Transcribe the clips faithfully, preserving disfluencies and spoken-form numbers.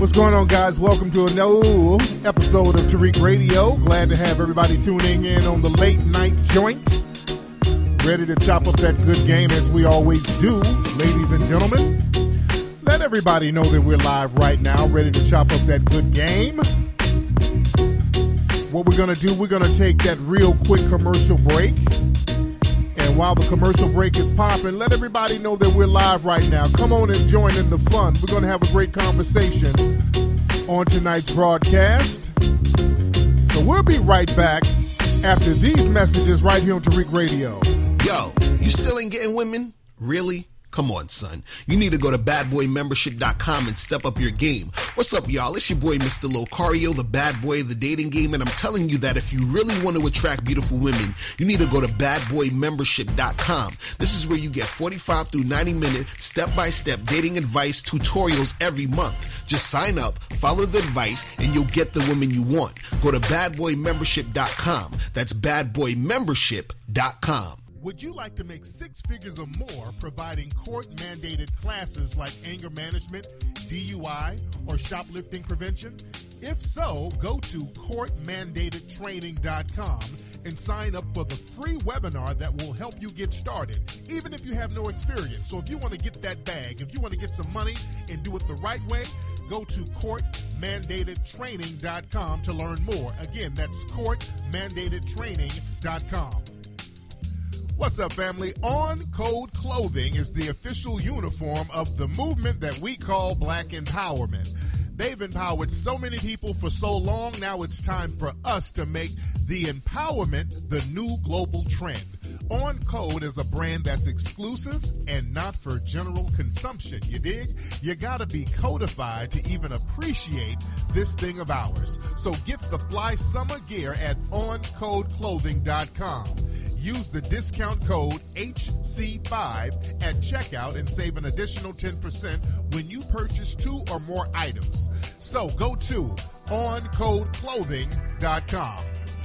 What's going on, guys? Welcome to a new episode of Tariq Radio. Glad to have everybody tuning in on the late night joint. Ready to chop up that good game as we always do, ladies and gentlemen. Let everybody know that we're live right now, ready to chop up that good game. What we're going to do, we're going to take that real quick commercial break. And while the commercial break is popping, let everybody know that we're live right now. Come on and join in the fun. We're going to have a great conversation on tonight's broadcast. So we'll be right back after these messages right here on Tariq Radio. Yo, you still ain't getting women? Really? Come on, son. You need to go to bad boy membership dot com and step up your game. What's up, y'all? It's your boy, Mister Locario, the bad boy of the dating game, and I'm telling you that if you really want to attract beautiful women, you need to go to bad boy membership dot com. This is where you get forty-five through ninety minute step-by-step dating advice tutorials every month. Just sign up, follow the advice, and you'll get the women you want. Go to bad boy membership dot com. That's bad boy membership dot com. Would you like to make six figures or more providing court-mandated classes like anger management, D U I, or shoplifting prevention? If so, go to court mandated training dot com and sign up for the free webinar that will help you get started, even if you have no experience. So if you want to get that bag, if you want to get some money and do it the right way, go to court mandated training dot com to learn more. Again, that's court mandated training dot com. What's up, family? On Code Clothing is the official uniform of the movement that we call Black Empowerment. They've empowered so many people for so long, now it's time for us to make the empowerment the new global trend. On Code is a brand that's exclusive and not for general consumption, you dig? You gotta be codified to even appreciate this thing of ours. So gift the fly summer gear at on code clothing dot com. Use the discount code H C five at checkout and save an additional ten percent when you purchase two or more items. So go to on code clothing dot com.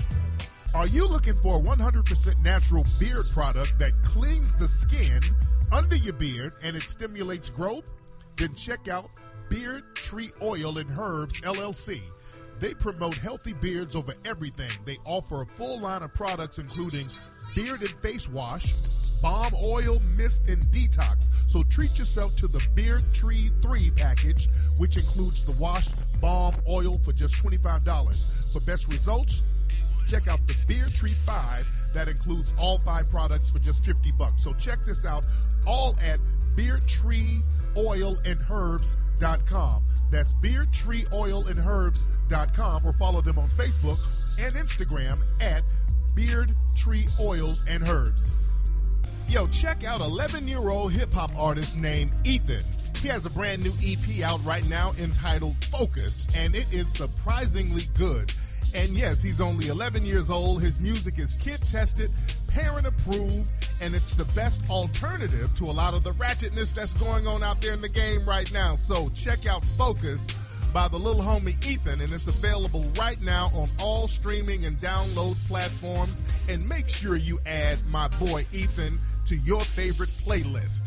Are you looking for a one hundred percent natural beard product that cleans the skin under your beard and it stimulates growth? Then check out Beard Tree Oil and Herbs, L L C. They promote healthy beards over everything. They offer a full line of products including beard and face wash, balm oil, mist, and detox. So treat yourself to the Beard Tree three package, which includes the wash, balm, oil for just twenty-five dollars. For best results, check out the Beard Tree five that includes all five products for just fifty bucks. So check this out, all at beard tree oil and herbs dot com. That's beard tree oil and herbs dot com, or follow them on Facebook and Instagram at Beard Tree Oils and Herbs. Yo, check out eleven-year-old hip-hop artist named Ethan. He has a brand new E P out right now entitled Focus, and it is surprisingly good. And yes, he's only eleven years old. His music is kid-tested, parent-approved, and it's the best alternative to a lot of the ratchetness that's going on out there in the game right now. So check out Focus by the little homie Ethan, and it's available right now on all streaming and download platforms. And make sure you add my boy Ethan to your favorite playlist.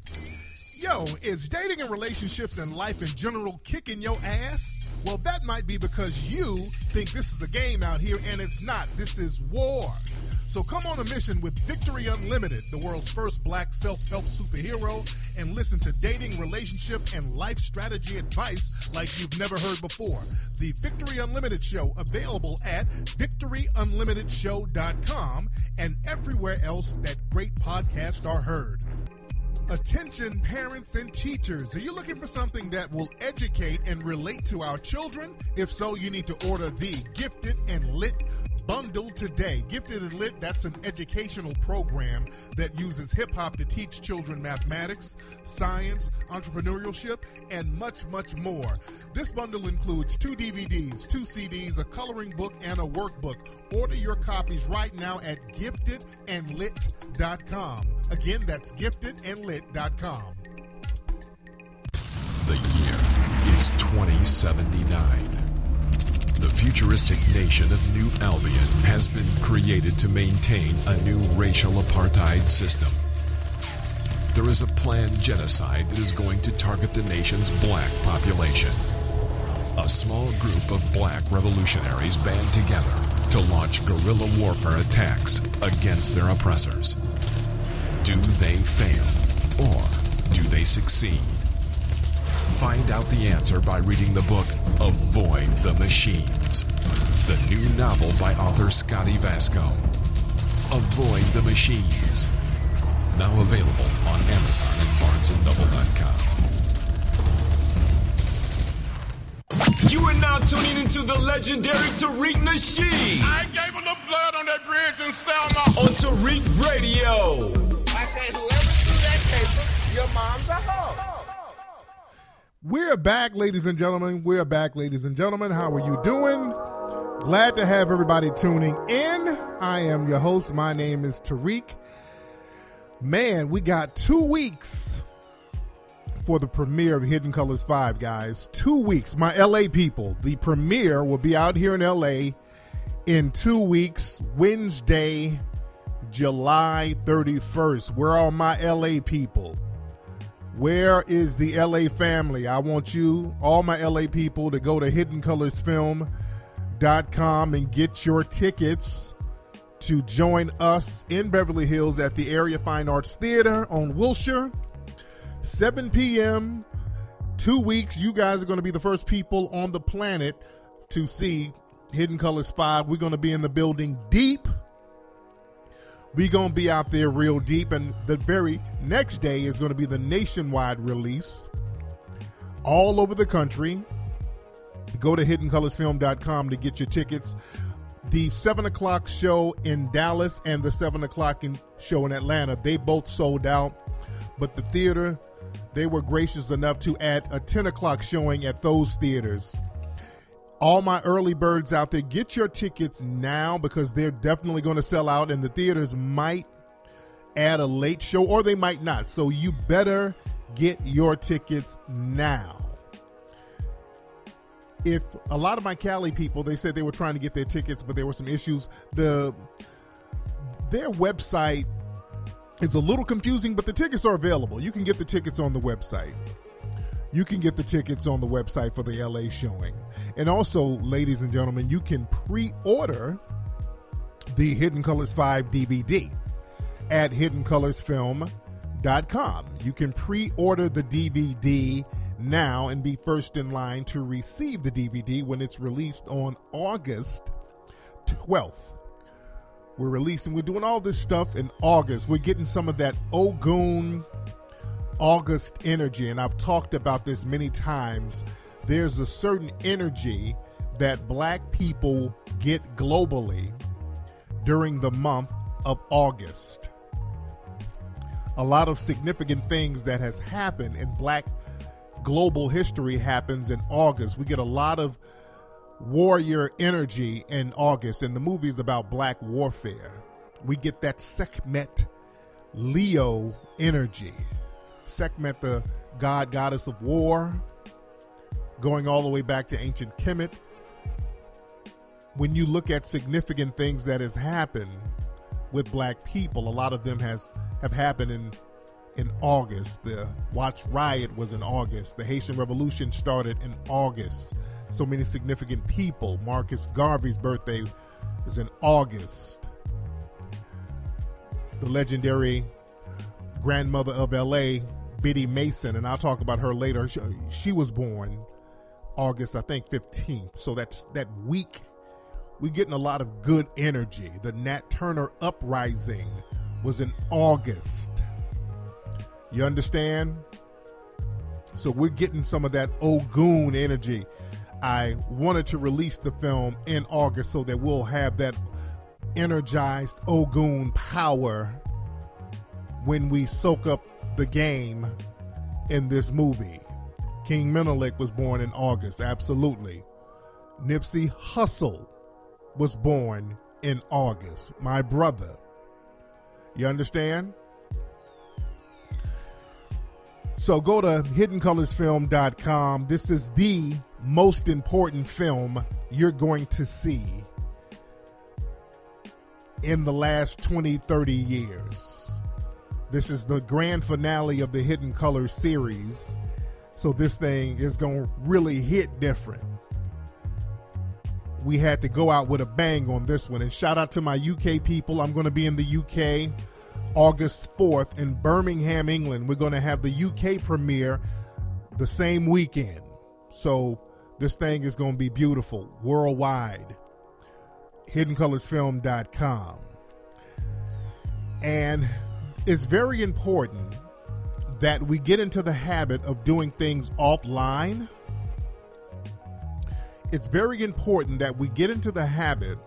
Yo, is dating and relationships and life in general kicking your ass? Well, that might be because you think this is a game out here, and it's not. This is war. So come on a mission with Victory Unlimited, the world's first black self-help superhero, and listen to dating, relationship, and life strategy advice like you've never heard before. The Victory Unlimited Show, available at victory unlimited show dot com and everywhere else that great podcasts are heard. Attention parents and teachers, are you looking for something that will educate and relate to our children? If so, you need to order the Gifted and Lit bundle today. Gifted and Lit, that's an educational program that uses hip-hop to teach children mathematics, science, entrepreneurship, and much, much more. This bundle includes two D V Ds, two C Ds, a coloring book, and a workbook. Order your copies right now at gifted and lit dot com. Again, that's gifted and lit dot com. The year is twenty seventy-nine. The futuristic nation of New Albion has been created to maintain a new racial apartheid system. There is a planned genocide that is going to target the nation's black population. A small group of black revolutionaries band together to launch guerrilla warfare attacks against their oppressors. Do they fail, or do they succeed? Find out the answer by reading the book Avoid the Machines, the new novel by author Scotty Vasco. Avoid the Machines. Now available on Amazon and Barnes and Noble dot com. You are now tuning into the legendary Tariq Nasheed. I gave a little blood on that bridge in Selma. On Tariq Radio. I said, whoever threw that paper, your mom's a hoe. We're back, ladies and gentlemen. We're back, ladies and gentlemen. How are you doing? Glad to have everybody tuning in. I am your host. My name is Tariq. Man, we got two weeks for the premiere of Hidden Colors five, guys. Two weeks. My L A people, the premiere will be out here in L A in two weeks, Wednesday, July thirty-first. Where are my L A people? Where is the L A family? I want you, all my L A people, to go to hidden colors film dot com and get your tickets to join us in Beverly Hills at the Area Fine Arts Theater on Wilshire, seven p.m. Two weeks. You guys are going to be the first people on the planet to see Hidden Colors five. We're going to be in the building deep. We're going to be out there real deep. And the very next day is going to be the nationwide release all over the country. Go to hidden colors film dot com to get your tickets. The seven o'clock show in Dallas and the seven o'clock in show in Atlanta, they both sold out. But the theater, they were gracious enough to add a ten o'clock showing at those theaters. All my early birds out there, get your tickets now because they're definitely going to sell out, and the theaters might add a late show or they might not. So you better get your tickets now. If a lot of my Cali people, they said they were trying to get their tickets, but there were some issues. The their website is a little confusing, but the tickets are available. You can get the tickets on the website. You can get the tickets on the website for the L A showing. And also, ladies and gentlemen, you can pre-order the Hidden Colors five D V D at hidden colors film dot com. You can pre-order the D V D now and be first in line to receive the D V D when it's released on August twelfth. We're releasing, we're doing all this stuff in August. We're getting some of that Ogun August energy, and I've talked about this many times. There's a certain energy that black people get globally during the month of August. A lot of significant things that has happened in black global history happens in August. We get a lot of warrior energy in August, and the movie is about black warfare. We get that Sekhmet Leo energy. Sekhmet, the god, goddess of war, going all the way back to ancient Kemet. When you look at significant things that has happened with black people, a lot of them has have happened in in August. The Watch Riot was in August. The Haitian Revolution started in August. So many significant people. Marcus Garvey's birthday is in August. The legendary grandmother of L A, Biddy Mason, and I'll talk about her later. She, she was born August, I think, fifteenth. So that's that week. We're getting a lot of good energy. The Nat Turner uprising was in August. You understand? So we're getting some of that Ogun energy. I wanted to release the film in August so that we'll have that energized Ogun power when we soak up the game in this movie. King Menelik was born in August, absolutely. Nipsey Hussle was born in August, my brother. You understand? So go to hidden colors film dot com. This is the most important film you're going to see in the last twenty, thirty years. This is the grand finale of the Hidden Colors series. So this thing is going to really hit different. we had to go out with a bang on this one. And shout out to my U K people. I'm going to be in the U K August fourth in Birmingham, England. We're going to have the U K premiere the same weekend. So this thing is going to be beautiful worldwide. hidden colors film dot com. And it's very important that we get into the habit of doing things offline. It's very important that we get into the habit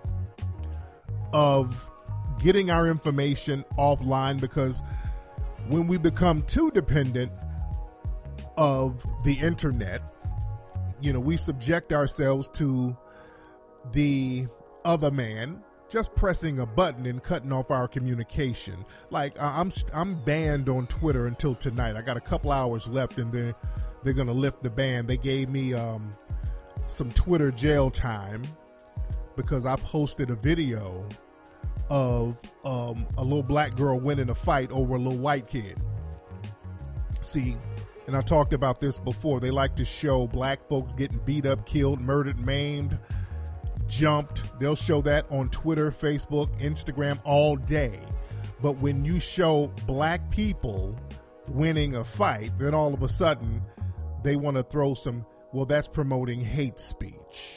of getting our information offline, because when we become too dependent of the internet, you know, we subject ourselves to the other man just pressing a button and cutting off our communication. Like I'm I'm banned on Twitter until tonight. I got a couple hours left, and then they're gonna lift the ban. They gave me um, some Twitter jail time because I posted a video of um, a little black girl winning a fight over a little white kid. See, and I talked about this before. They like to show black folks getting beat up, killed, murdered, maimed, jumped. They'll show that on Twitter, Facebook, Instagram all day. But when you show black people winning a fight, then all of a sudden they want to throw some, well, that's promoting hate speech.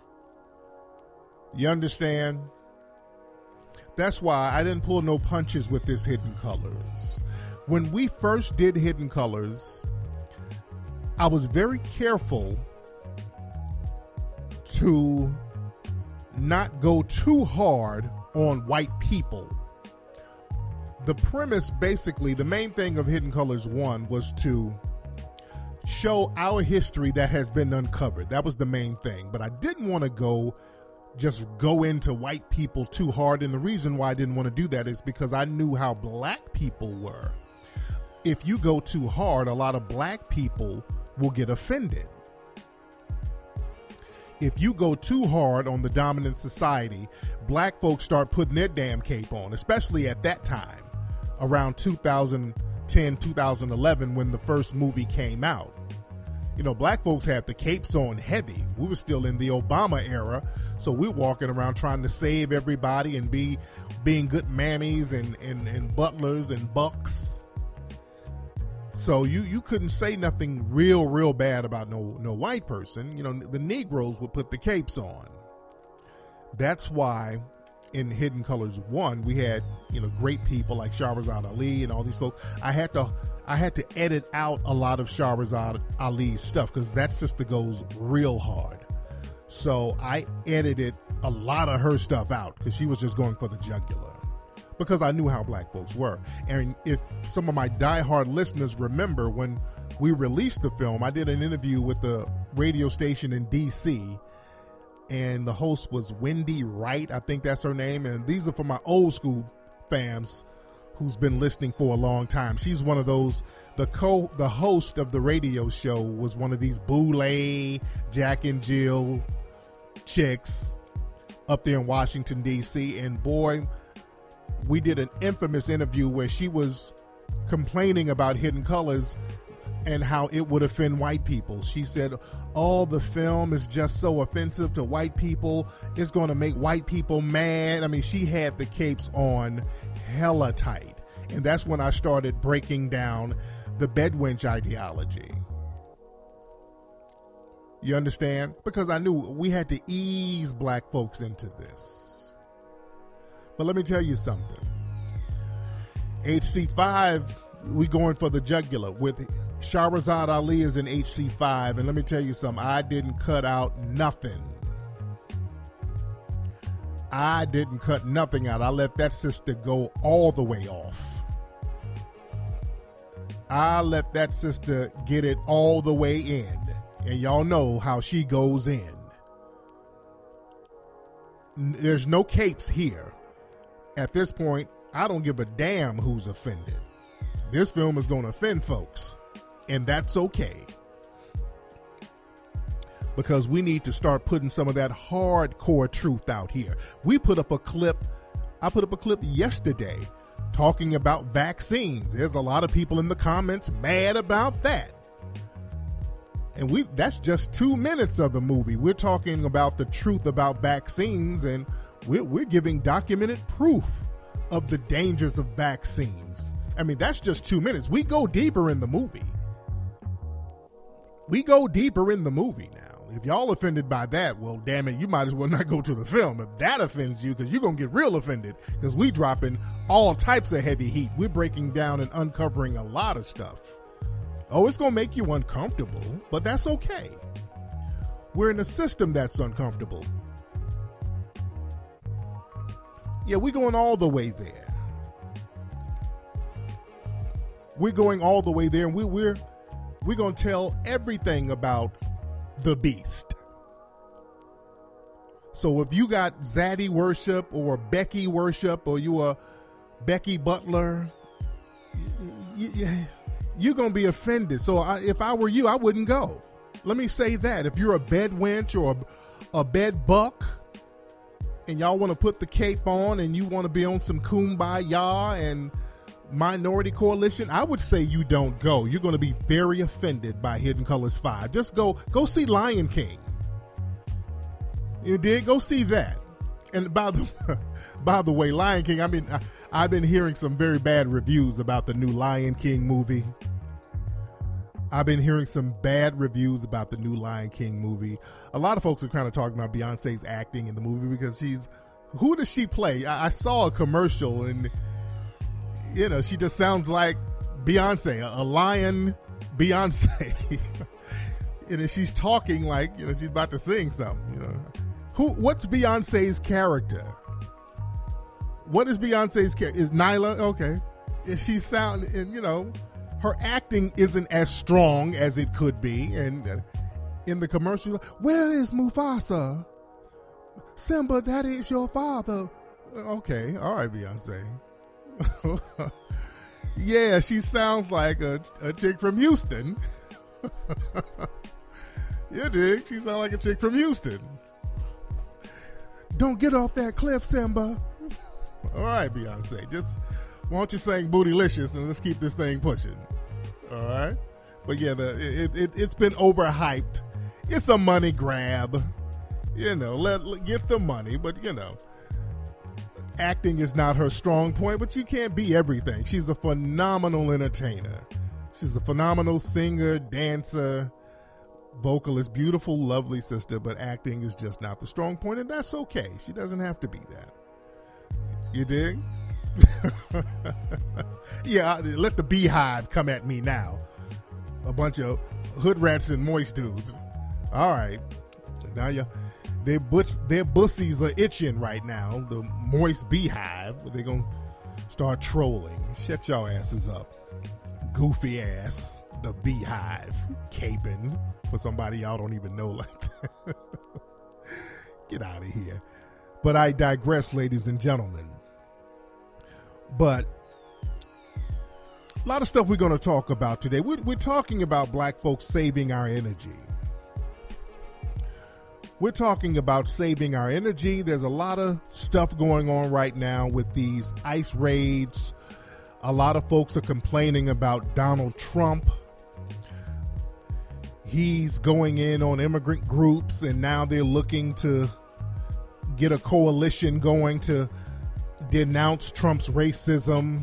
You understand? That's why I didn't pull no punches with this Hidden Colors. When we first did Hidden Colors, I was very careful to not go too hard on white people. The premise, basically, the main thing of Hidden Colors one was to show our history that has been uncovered. That was the main thing. But I didn't want to go just go into white people too hard. And the reason why I didn't want to do that is because I knew how black people were. If you go too hard, a lot of black people will get offended. If you go too hard on the dominant society, black folks start putting their damn cape on, especially at that time, around two thousand ten, two thousand eleven, when the first movie came out. You know, black folks had the capes on heavy. We were still in the Obama era, so we're walking around trying to save everybody and be being good mammies and, and, and butlers and bucks. So you, you couldn't say nothing real, real bad about no no white person. You know, the Negroes would put the capes on. That's why in Hidden Colors one, we had, you know, great people like Shahrazad Ali and all these folks. I had to I had to edit out a lot of Shahrazad Ali's stuff because that sister goes real hard. So I edited a lot of her stuff out because she was just going for the jugular, because I knew how black folks were. And if some of my diehard listeners remember, when we released the film, I did an interview with the radio station in D C, and the host was Wendy Wright, I think that's her name. And these are for my old school fans who's been listening for a long time. She's one of those, the co the host of the radio show was one of these Boulay, Jack and Jill chicks up there in Washington, D C. And boy, we did an infamous interview where she was complaining about Hidden Colors and how it would offend white people. She said, oh, the film is just so offensive to white people. It's going to make white people mad. I mean, she had the capes on hella tight. And that's when I started breaking down the bedwench ideology. You understand? Because I knew we had to ease black folks into this. But let me tell you something. H C five, we going for the jugular with Shahrazad Ali is in H C five, and let me tell you something. I didn't cut out nothing. I didn't cut nothing out. I let that sister go all the way off. I let that sister get it all the way in, and y'all know how she goes in. There's no capes here. At this point, I don't give a damn who's offended. This film is going to offend folks, and that's okay. Because we need to start putting some of that hardcore truth out here. We put up a clip, I put up a clip yesterday talking about vaccines. There's a lot of people in the comments mad about that. And we that's just two minutes of the movie. We're talking about the truth about vaccines, and we're, we're giving documented proof of the dangers of vaccines. I mean, that's just two minutes. We go deeper in the movie. We go deeper in the movie now. If y'all offended by that, well, damn it, you might as well not go to the film if that offends you, because you're going to get real offended, because we dropping all types of heavy heat. We're breaking down and uncovering a lot of stuff. Oh, it's going to make you uncomfortable, but that's okay. We're in a system that's uncomfortable. Yeah, we're going all the way there. We're going all the way there, and we, we're we're going to tell everything about the beast. So if you got Zaddy worship or Becky worship, or you are Becky Butler, you, you, you're going to be offended. So I, if I were you, I wouldn't go. Let me say that. If you're a bed wench or a, a bed buck, and y'all want to put the cape on and you want to be on some Kumbaya and Minority Coalition, I would say you don't go. You're going to be very offended by Hidden Colors five. Just go go see Lion King. You did? Go see that. And by the by the way, Lion King, I mean, I, I've been hearing some very bad reviews about the new Lion King movie. I've been hearing some bad reviews about the new Lion King movie. A lot of folks are kind of talking about Beyonce's acting in the movie, because she's, who does she play? I, I saw a commercial, and, you know, she just sounds like Beyonce, a, a lion Beyonce. And then she's talking like, you know, she's about to sing something, you know. Who, what's Beyonce's character? What is Beyonce's character? Is Nyla? Okay. Is she sound, and, you know, her acting isn't as strong as it could be. And uh, in the commercials, where is Mufasa? Simba, that is your father. Okay, all right, Beyonce. Yeah, she sounds like a, a chick from Houston. You dig? She sounds like a chick from Houston. Don't get off that cliff, Simba. All right, Beyonce, just why don't you sing Bootylicious and let's keep this thing pushing. All right? But yeah, the it, it, it's been overhyped. It's a money grab. You know, let, let get the money, but you know, acting is not her strong point, but you can't be everything. She's a phenomenal entertainer. She's a phenomenal singer, dancer, vocalist, beautiful, lovely sister, but acting is just not the strong point, and that's okay. She doesn't have to be that. You dig? Yeah, let the Beehive come at me now. A bunch of hood rats and moist dudes. All right. Now you, their, butch, their bussies are itching right now. The moist Beehive. They're going to start trolling. Shut y'all asses up. Goofy ass. The Beehive. Caping for somebody y'all don't even know like that. Get out of here. But I digress, ladies and gentlemen. But a lot of stuff we're going to talk about today. We're, we're talking about black folks saving our energy. We're talking about saving our energy. There's a lot of stuff going on right now with these ICE raids. A lot of folks are complaining about Donald Trump. He's going in on immigrant groups, and now they're looking to get a coalition going to denounce Trump's racism.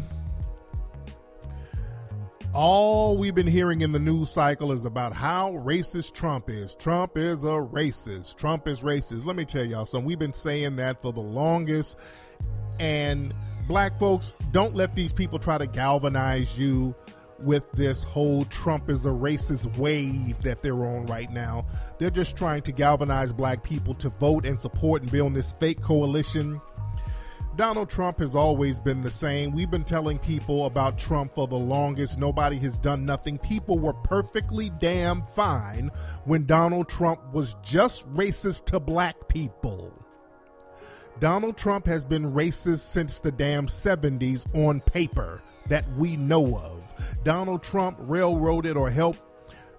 All we've been hearing in the news cycle is about how racist Trump is. Trump is a racist. Trump is racist. Let me tell y'all something. We've been saying that for the longest. And black folks, don't let these people try to galvanize you with this whole Trump is a racist wave that they're on right now. They're just trying to galvanize black people to vote and support and be on this fake coalition. Donald Trump has always been the same. We've been telling people about Trump for the longest. Nobody has done nothing. People were perfectly damn fine when Donald Trump was just racist to black people. Donald Trump has been racist since the damn seventies on paper that we know of. Donald Trump railroaded or helped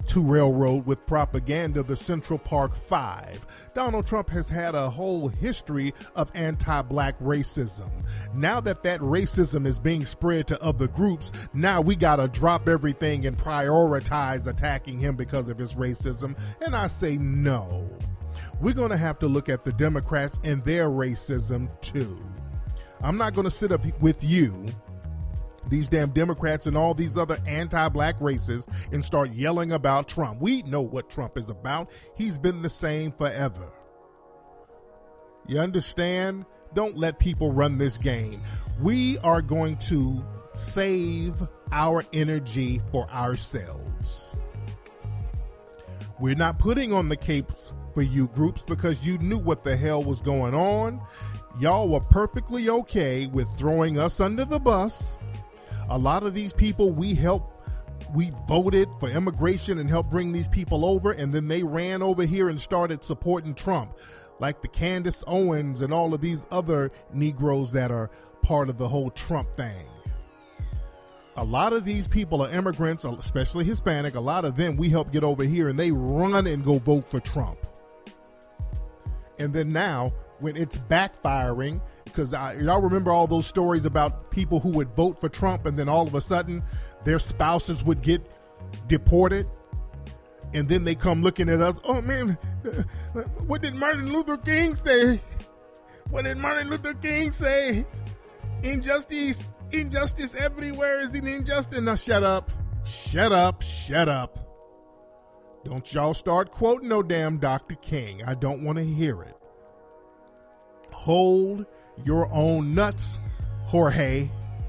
to railroad with propaganda the Central Park Five. Donald Trump has had a whole history of anti-black racism. Now that that racism is being spread to other groups, now we got to drop everything and prioritize attacking him because of his racism. And I say no. We're going to have to look at the Democrats and their racism too. I'm not going to sit up with you, these damn Democrats and all these other anti-black racists, and start yelling about Trump. We know what Trump is about. He's been the same forever. You understand? Don't let people run this game. We are going to save our energy for ourselves. We're not putting on the capes for you groups because you knew what the hell was going on. Y'all were perfectly okay with throwing us under the bus. A lot of these people we helped, we voted for immigration and helped bring these people over, and then they ran over here and started supporting Trump, like the Candace Owens and all of these other Negroes that are part of the whole Trump thing. A lot of these people are immigrants, especially Hispanic. A lot of them we helped get over here, and they run and go vote for Trump. And then now, when it's backfiring, because y'all remember all those stories about people who would vote for Trump and then all of a sudden their spouses would get deported, and then they come looking at us, oh man, what did Martin Luther King say? What did Martin Luther King say? Injustice, injustice everywhere is an injustice. Now shut up, shut up, shut up. Don't y'all start quoting no damn Doctor King. I don't want to hear it. Hold your own nuts, Jorge.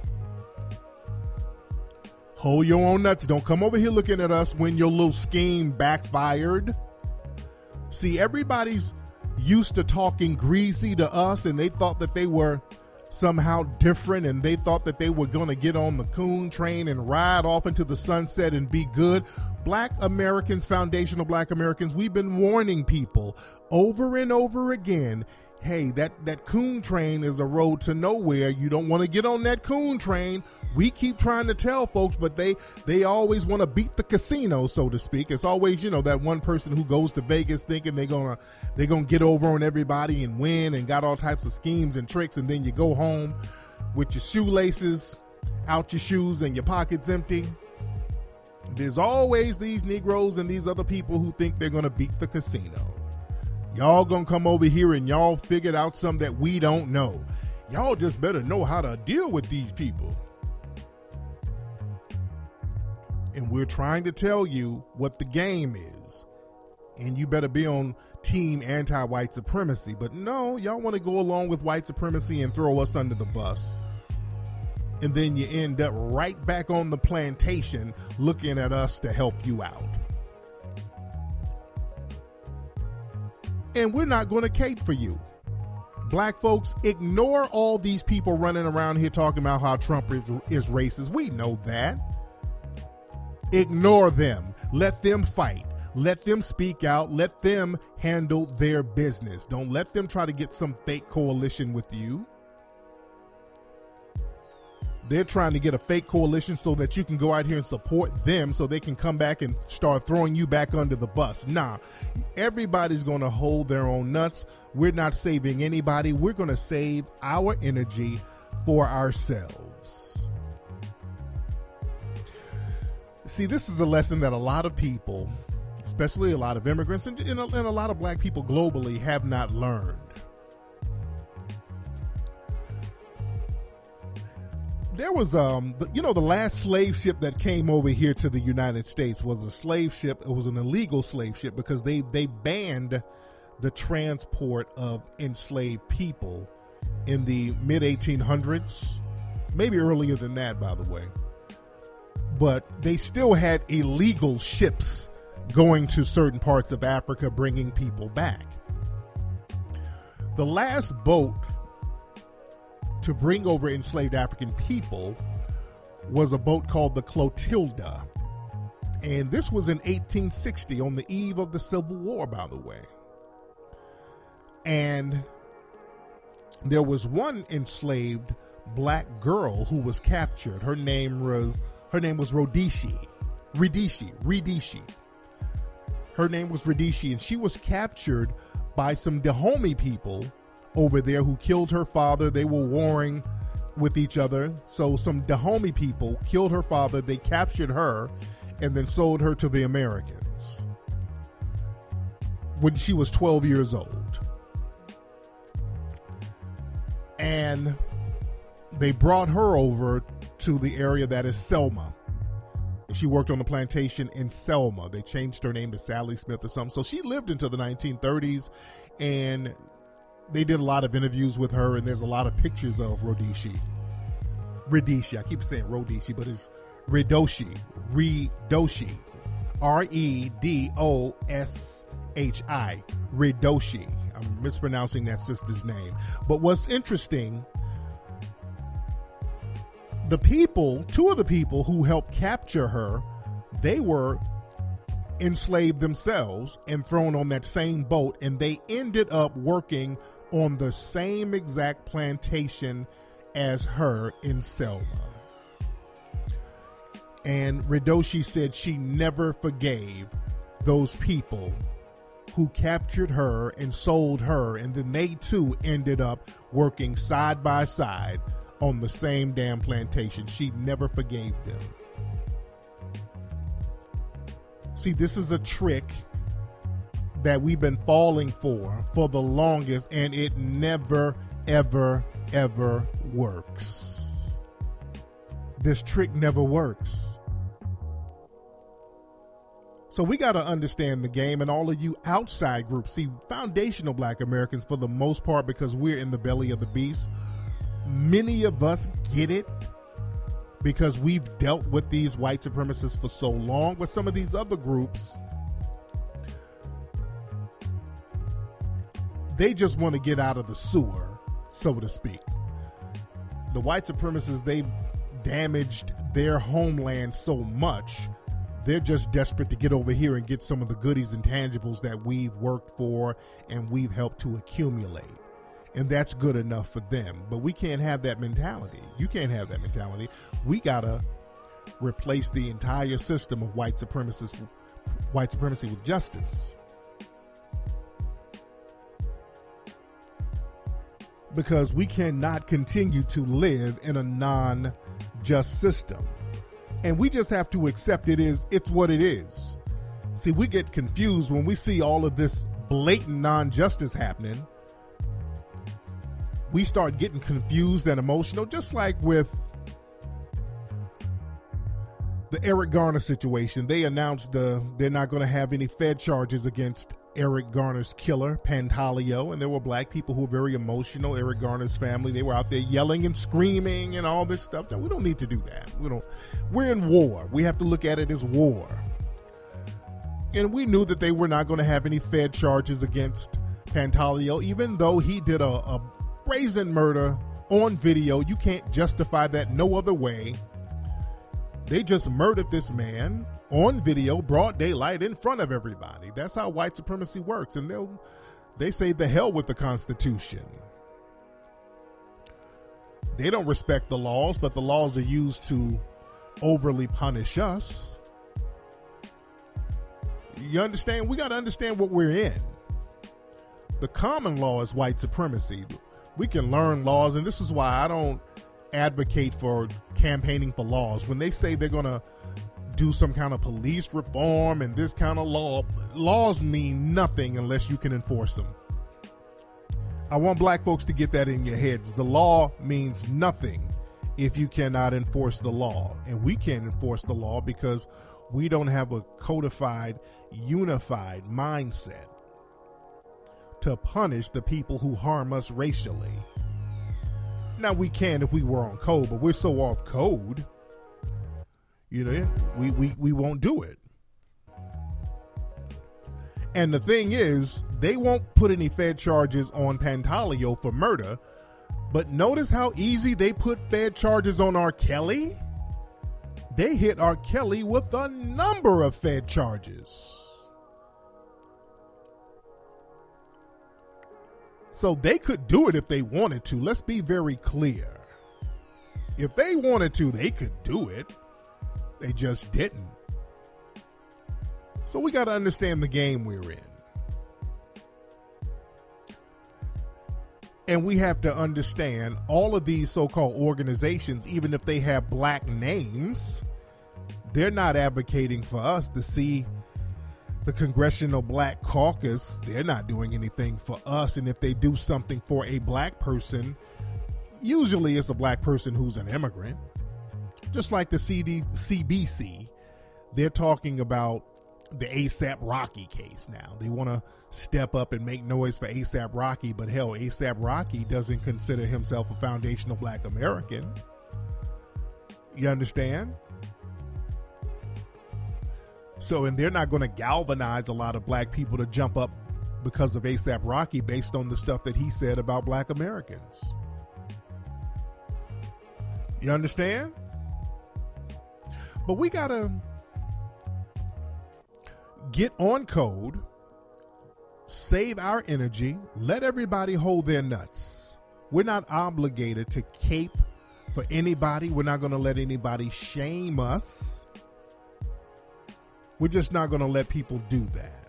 Hold your own nuts. Don't come over here looking at us when your little scheme backfired. See, everybody's used to talking greasy to us, and they thought that they were somehow different, and they thought that they were going to get on the coon train and ride off into the sunset and be good. Black Americans, foundational Black Americans, we've been warning people over and over again, hey, that, that coon train is a road to nowhere. You don't want to get on that coon train. We keep trying to tell folks, but they they always want to beat the casino, so to speak. It's always, you know, that one person who goes to Vegas thinking they're gonna they're gonna get over on everybody and win and got all types of schemes and tricks, and then you go home with your shoelaces out your shoes and your pockets empty. There's always these Negroes and these other people who think they're gonna beat the casino. Y'all gonna come over here and y'all figured out something that we don't know. Y'all just better know how to deal with these people. And we're trying to tell you what the game is. And you better be on team anti-white supremacy. But no, y'all want to go along with white supremacy and throw us under the bus. And then you end up right back on the plantation looking at us to help you out. And we're not going to cape for you. Black folks, ignore all these people running around here talking about how Trump is, is racist. We know that. Ignore them. Let them fight. Let them speak out. Let them handle their business. Don't let them try to get some fake coalition with you. They're trying to get a fake coalition so that you can go out here and support them so they can come back and start throwing you back under the bus. Nah, everybody's going to hold their own nuts. We're not saving anybody. We're going to save our energy for ourselves. See, this is a lesson that a lot of people, especially a lot of immigrants and, and, a, and a lot of black people globally, have not learned. There was, um, the, you know, the last slave ship that came over here to the United States was a slave ship. It was an illegal slave ship because they, they banned the transport of enslaved people in the mid eighteen hundreds, maybe earlier than that, by the way. But they still had illegal ships going to certain parts of Africa, bringing people back. The last boat to bring over enslaved African people was a boat called the Clotilda. And this was in eighteen sixty, on the eve of the Civil War, by the way. And there was one enslaved black girl who was captured. Her name was her name was Rodishi. Ridishi. Ridishi. Her name was Radishi, and she was captured by some Dahomey people over there who killed her father. They were warring with each other. So some Dahomey people killed her father. They captured her and then sold her to the Americans when she was twelve years old. And they brought her over to the area that is Selma. She worked on the plantation in Selma. They changed her name to Sally Smith or something. So she lived until the nineteen thirties, and they did a lot of interviews with her, and there's a lot of pictures of Rodishi. Radishi. I keep saying Rodishi, but it's Redoshi. Redoshi. R E D O S H I. Redoshi. I'm mispronouncing that sister's name. But what's interesting, the people, two of the people who helped capture her, they were enslaved themselves and thrown on that same boat, and they ended up working on the same exact plantation as her in Selma. And Redoshi said she never forgave those people who captured her and sold her, and then they too ended up working side by side on the same damn plantation. She never forgave them. See, this is a trick that we've been falling for for the longest, and it never, ever, ever works. This trick never works. So we got to understand the game, and all of you outside groups, see, foundational Black Americans, for the most part, because we're in the belly of the beast, many of us get it because we've dealt with these white supremacists for so long. But some of these other groups, they just want to get out of the sewer, so to speak. The white supremacists, they've damaged their homeland so much, they're just desperate to get over here and get some of the goodies and tangibles that we've worked for and we've helped to accumulate. And that's good enough for them. But we can't have that mentality. You can't have that mentality. We got to replace the entire system of white supremacists, white supremacy with justice. Because we cannot continue to live in a non-just system. And we just have to accept it is, it's what it is. See, we get confused when we see all of this blatant non-justice happening. We start getting confused and emotional, just like with the Eric Garner situation. They announced the, they're not going to have any Fed charges against Eric Garner's killer, Pantaleo, and there were black people who were very emotional. Eric Garner's family, they were out there yelling and screaming and all this stuff. No, we don't need to do that. We don't. We're in war. We have to look at it as war. And we knew that they were not going to have any Fed charges against Pantaleo, even though he did a, a brazen murder on video. You can't justify that no other way. They just murdered this man on video, broad daylight, in front of everybody. That's how white supremacy works. And they'll they say the hell with the Constitution. They don't respect the laws, but the laws are used to overly punish us. You understand? We got to understand what we're in. The common law is white supremacy. We can learn laws, and this is why I don't advocate for campaigning for laws. When they say they're going to do some kind of police reform and this kind of law, laws mean nothing unless you can enforce them. I want black folks to get that in your heads. The law means nothing if you cannot enforce the law. And we can't enforce the law because we don't have a codified, unified mindset to punish the people who harm us racially. Now, we can if we were on code, but we're so off code, you know, we, we, we won't do it. And the thing is, they won't put any Fed charges on Pantaleo for murder, but notice how easy they put Fed charges on R. Kelly? They hit R. Kelly with a number of Fed charges. So they could do it if they wanted to. Let's be very clear. If they wanted to, they could do it. They just didn't. So we got to understand the game we're in. And we have to understand all of these so-called organizations, even if they have black names, they're not advocating for us to see the Congressional Black Caucus. They're not doing anything for us. And if they do something for a black person, usually it's a black person who's an immigrant. Just like the C D, C B C, they're talking about the ASAP Rocky case now. They want to step up and make noise for ASAP Rocky, but hell, ASAP Rocky doesn't consider himself a foundational black American. You understand? So, and they're not going to galvanize a lot of black people to jump up because of ASAP Rocky based on the stuff that he said about black Americans. You understand? But we got to get on code, save our energy, let everybody hold their nuts. We're not obligated to cape for anybody. We're not going to let anybody shame us. We're just not going to let people do that.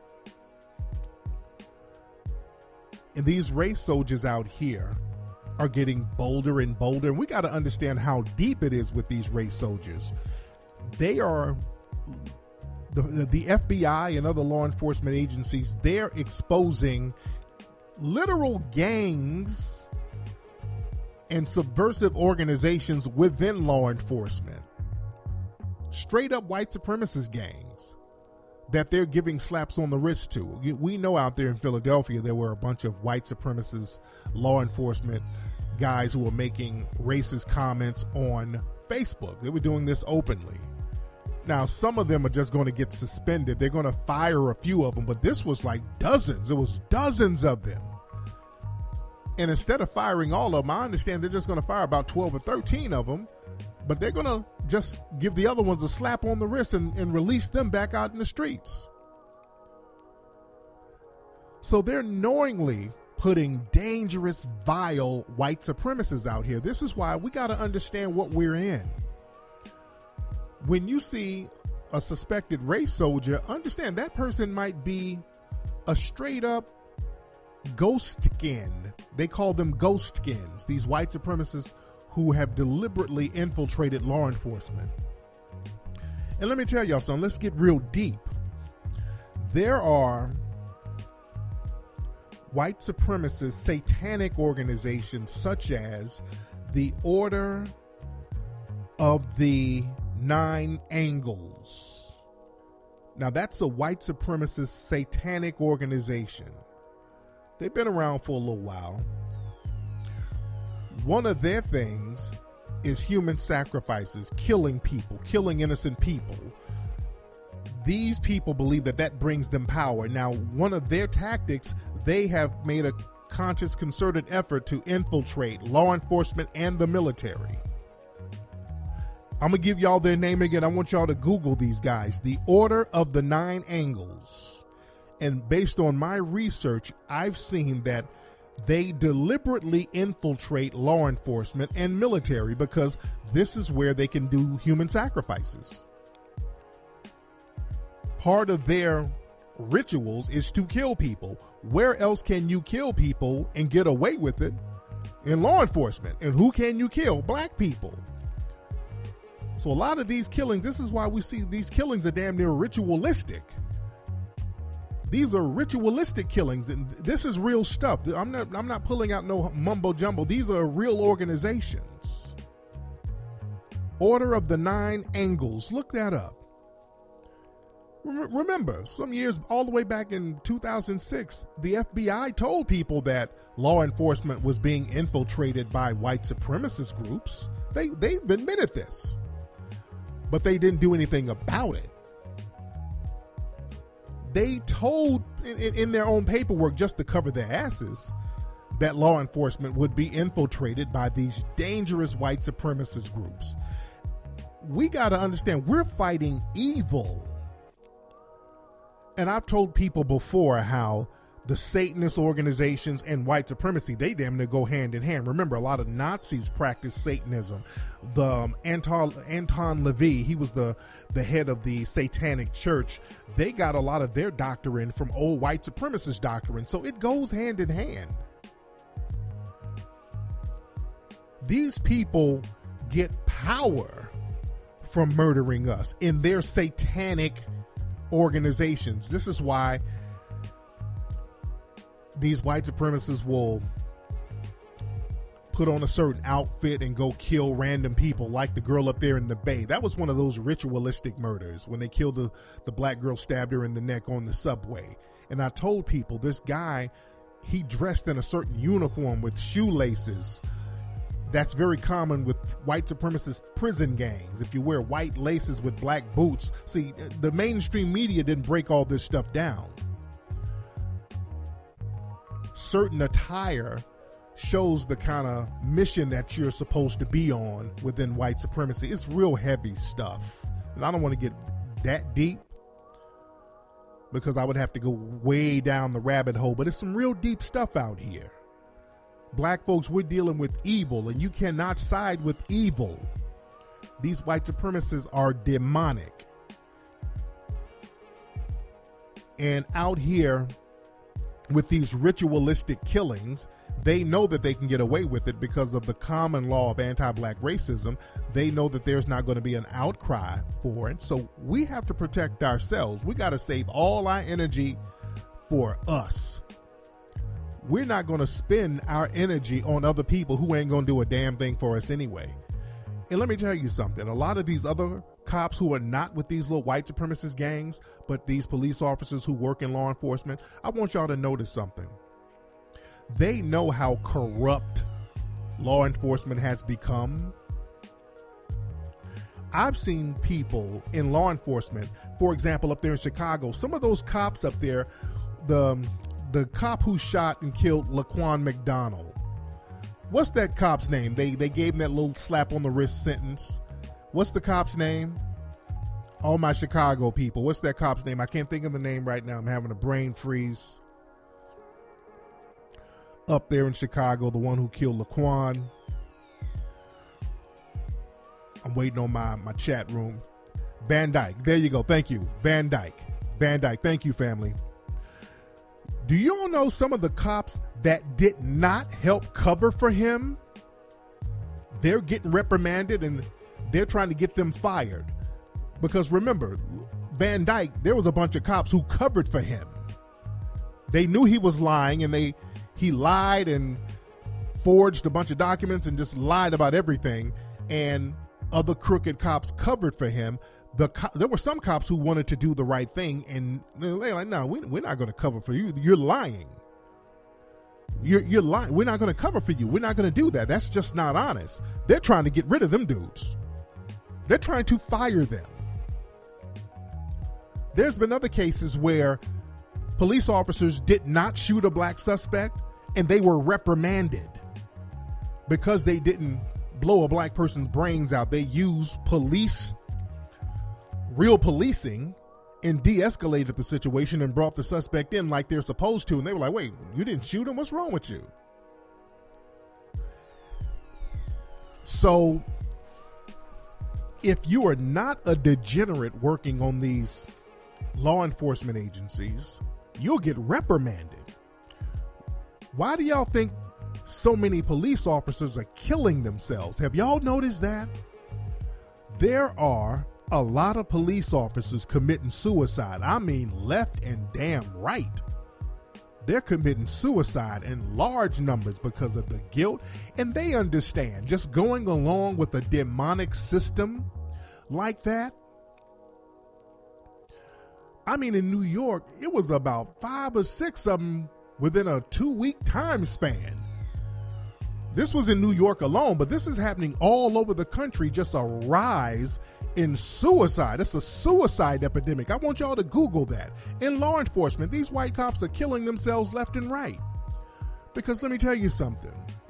And these race soldiers out here are getting bolder and bolder. And we got to understand how deep it is with these race soldiers. They are, the, the F B I and other law enforcement agencies, they're exposing literal gangs and subversive organizations within law enforcement. Straight up white supremacist gangs that they're giving slaps on the wrist to. We know out there in Philadelphia there were a bunch of white supremacist law enforcement guys who were making racist comments on Facebook. They were doing this openly. Now, some of them are just going to get suspended. They're going to fire a few of them, but this was like dozens. It was dozens of them. And instead of firing all of them, I understand they're just going to fire about twelve or thirteen of them, but they're going to just give the other ones a slap on the wrist and, and release them back out in the streets. So they're knowingly putting dangerous, vile white supremacists out here. This is why we got to understand what we're in. When you see a suspected race soldier, understand that person might be a straight up ghost skin. They call them ghost skins, these white supremacists who have deliberately infiltrated law enforcement. And let me tell y'all something, let's get real deep. There are white supremacist satanic organizations such as the Order of the Nine Angles. Now that's a white supremacist satanic organization. They've been around for a little while. One of their things is human sacrifices, killing people, killing innocent people. These people believe that that brings them power. Now, one of their tactics, they have made a conscious, concerted effort to infiltrate law enforcement and the military. I'm going to give y'all their name again. I want y'all to Google these guys. The Order of the Nine Angles. And based on my research, I've seen that they deliberately infiltrate law enforcement and military because this is where they can do human sacrifices. Part of their rituals is to kill people. Where else can you kill people and get away with it? In law enforcement. And who can you kill? Black people. So a lot of these killings, this is why we see these killings are damn near ritualistic. These are ritualistic killings, and this is real stuff. I'm not, I'm not pulling out no mumbo jumbo. These are real organizations. Order of the Nine Angles. Look that up. Remember, some years, all the way back in two thousand six, the F B I told people that law enforcement was being infiltrated by white supremacist groups. They, they've admitted this, but they didn't do anything about it. They told in, in their own paperwork, just to cover their asses, that law enforcement would be infiltrated by these dangerous white supremacist groups. We got to understand, we're fighting evil. And I've told people before how the Satanist organizations and white supremacy, they damn near go hand in hand. Remember, a lot of Nazis practiced Satanism. The um, Anton Anton LaVey, he was the, the head of the Satanic Church. They got a lot of their doctrine from old white supremacist doctrine. So it goes hand in hand. These people get power from murdering us in their satanic organizations. This is why these white supremacists will put on a certain outfit and go kill random people, like the girl up there in the Bay. That was one of those ritualistic murders when they killed the, the black girl, stabbed her in the neck on the subway. And I told people, this guy, he dressed in a certain uniform with shoelaces. That's very common with white supremacist prison gangs. If you wear white laces with black boots. See, the mainstream media didn't break all this stuff down. Certain attire shows the kind of mission that you're supposed to be on within white supremacy. It's real heavy stuff. And I don't want to get that deep because I would have to go way down the rabbit hole, but it's some real deep stuff out here. Black folks, we're dealing with evil, and you cannot side with evil. These white supremacists are demonic. And out here with these ritualistic killings, they know that they can get away with it because of the common law of anti-black racism. They know that there's not going to be an outcry for it. So we have to protect ourselves. We got to save all our energy for us. We're not going to spend our energy on other people who ain't going to do a damn thing for us anyway. And let me tell you something. A lot of these other cops who are not with these little white supremacist gangs, but these police officers who work in law enforcement, I want y'all to notice something. They know how corrupt law enforcement has become. I've seen people in law enforcement, for example, up there in Chicago, some of those cops up there, the, the cop who shot and killed Laquan McDonald. What's that cop's name? They they gave him that little slap on the wrist sentence. What's the cop's name? All my Chicago people. What's that cop's name? I can't think of the name right now. I'm having a brain freeze. Up there in Chicago, the one who killed Laquan. I'm waiting on my, my chat room. Van Dyke. There you go. Thank you. Van Dyke. Van Dyke. Thank you, family. Do you all know some of the cops that did not help cover for him? They're getting reprimanded and they're trying to get them fired. Because remember, Van Dyke, there was a bunch of cops who covered for him. They knew he was lying and they he lied and forged a bunch of documents and just lied about everything. And other crooked cops covered for him. The co- there were some cops who wanted to do the right thing, and they're like, no, we, we're not going to cover for you. You're lying. You're, you're lying. We're not going to cover for you. We're not going to do that. That's just not honest. They're trying to get rid of them dudes. They're trying to fire them. There's been other cases where police officers did not shoot a black suspect, and they were reprimanded because they didn't blow a black person's brains out. They used police real policing and de-escalated the situation and brought the suspect in like they're supposed to. And they were like, wait, you didn't shoot him? What's wrong with you? So if you are not a degenerate working on these law enforcement agencies, you'll get reprimanded. Why do y'all think so many police officers are killing themselves? Have y'all noticed that? There are a lot of police officers committing suicide. I mean, left and damn right. They're committing suicide in large numbers because of the guilt, and they understand just going along with a demonic system like that. I mean, in New York, it was about five or six of them within a two-week time span. This was in New York alone, but this is happening all over the country, just a rise in suicide. It's a suicide epidemic. I want y'all to Google that. In law enforcement, these white cops are killing themselves left and right. Because let me tell you something.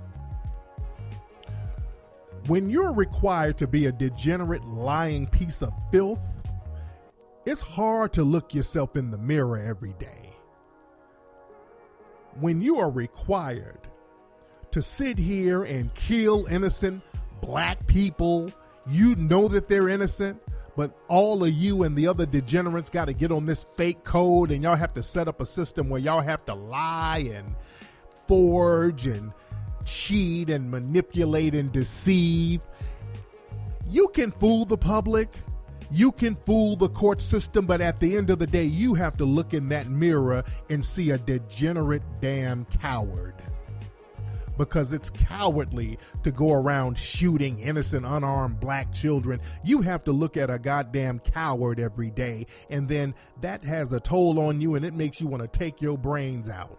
When you're required to be a degenerate, lying piece of filth, it's hard to look yourself in the mirror every day. when you are required to sit here and kill innocent black people, you know that they're innocent, but all of you and the other degenerates got to get on this fake code, and y'all have to set up a system where y'all have to lie and forge and cheat and manipulate and deceive. You can fool the public, you can fool the court system, but at the end of the day, you have to look in that mirror and see a degenerate damn coward. Because it's cowardly to go around shooting innocent, unarmed black children. You have to look at a goddamn coward every day, and then that has a toll on you, and it makes you want to take your brains out.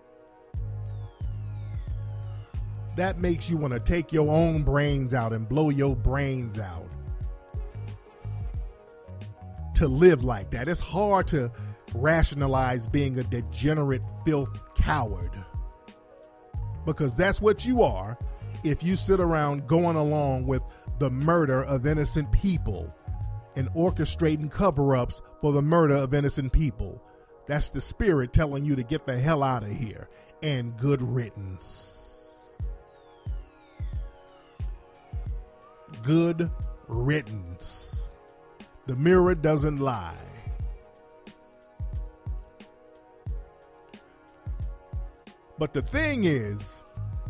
That makes you want to take your own brains out and blow your brains out. To live like that, it's hard to rationalize being a degenerate filth coward. Because that's what you are if you sit around going along with the murder of innocent people and orchestrating cover-ups for the murder of innocent people. That's the spirit telling you to get the hell out of here. And good riddance. Good riddance. The mirror doesn't lie. But the thing is,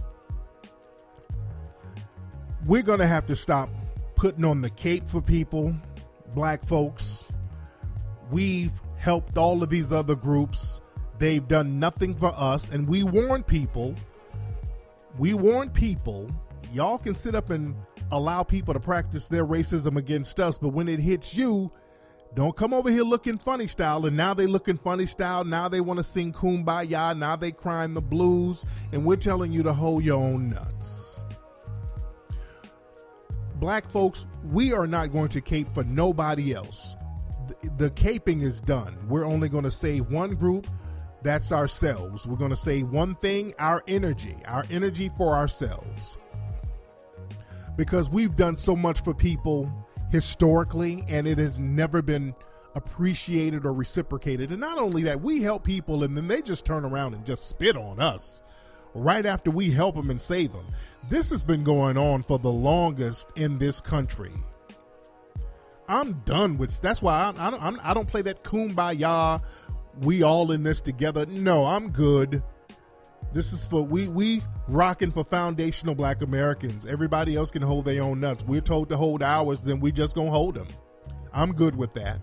we're going to have to stop putting on the cape for people, black folks. We've helped all of these other groups. They've done nothing for us. And we warn people, we warn people, y'all can sit up and allow people to practice their racism against us. But when it hits you, don't come over here looking funny style. And now they looking funny style. Now they want to sing Kumbaya. Now they crying the blues. And we're telling you to hold your own nuts. Black folks, we are not going to cape for nobody else. The, the caping is done. We're only going to save one group. That's ourselves. We're going to save one thing, our energy. Our energy for ourselves. Because we've done so much for people historically, and it has never been appreciated or reciprocated. And not only that, we help people and then they just turn around and just spit on us right after we help them and save them. This has been going on for the longest in this country. I'm done with, that's why I, I, don't, I'm, I don't play that Kumbaya, we all in this together. No, I'm good. This is for, we we rocking for foundational black Americans. Everybody else can hold their own nuts. We're told to hold ours, then we just gonna hold them. I'm good with that.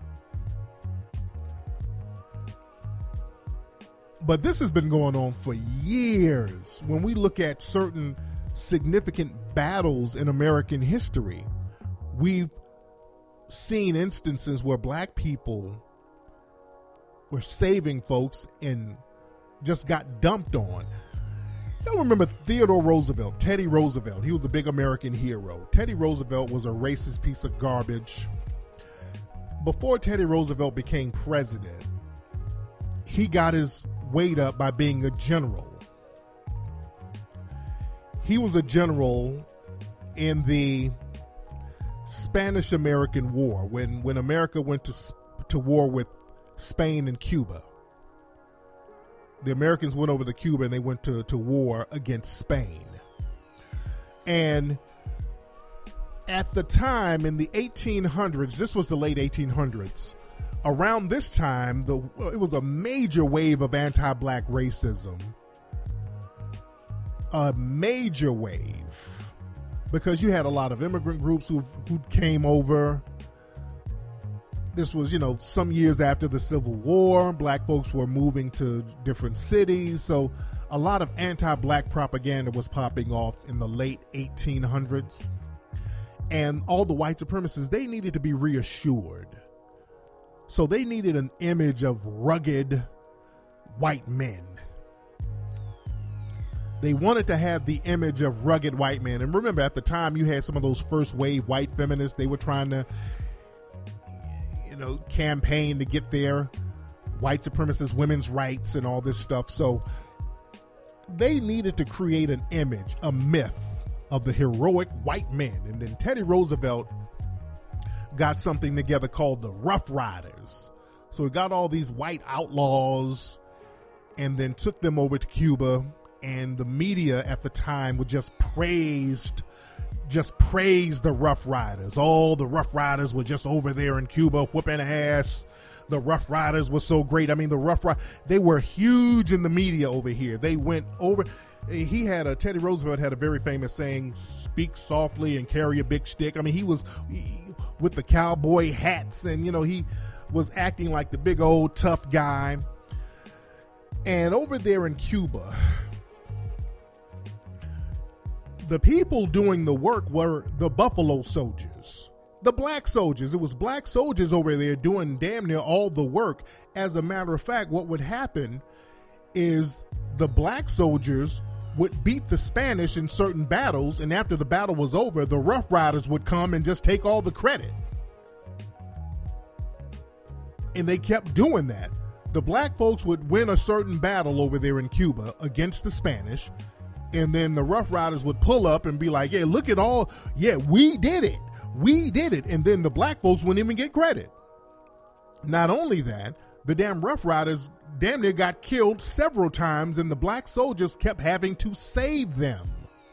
But this has been going on for years. When we look at certain significant battles in American history, we've seen instances where black people were saving folks and just got dumped on. Y'all remember Theodore Roosevelt, Teddy Roosevelt. He was a big American hero. Teddy Roosevelt was a racist piece of garbage. Before Teddy Roosevelt became president, he got his weight up by being a general. He was a general in the Spanish-American War, when, when America went to, to war with Spain and Cuba. The Americans went over to Cuba and they went to, to war against Spain. And at the time in the eighteen hundreds, this was the late eighteen hundreds, around this time, the it was a major wave of anti-black racism. A major wave. Because you had a lot of immigrant groups who who came over. This was, you know, some years after the Civil War. Black folks were moving to different cities. So a lot of anti-black propaganda was popping off in the late eighteen hundreds. And all the white supremacists, they needed to be reassured. So they needed an image of rugged white men. They wanted to have the image of rugged white men. And remember, at the time, you had some of those first wave white feminists. They were trying to, you know, campaign to get their white supremacist women's rights and all this stuff. So they needed to create an image, a myth of the heroic white men. And then Teddy Roosevelt got something together called the Rough Riders. So we got all these white outlaws, and then took them over to Cuba. And the media at the time would just praised, just praised the Rough Riders. All the Rough Riders were just over there in Cuba whooping ass. The Rough Riders were so great. I mean, the Rough Riders, they were huge in the media over here. They went over. He had a, Teddy Roosevelt had a very famous saying, speak softly and carry a big stick. I mean, he was he, with the cowboy hats, and, you know, he was acting like the big old tough guy. And over there in Cuba, the people doing the work were the Buffalo Soldiers, the black soldiers. It was black soldiers over there doing damn near all the work. As a matter of fact, what would happen is the black soldiers would beat the Spanish in certain battles, and after the battle was over, the Rough Riders would come and just take all the credit. And they kept doing that. The black folks would win a certain battle over there in Cuba against the Spanish, and then the Rough Riders would pull up and be like, yeah, look at all, yeah, we did it. We did it. And then the black folks wouldn't even get credit. Not only that, the damn Rough Riders damn near got killed several times, and the black soldiers kept having to save them.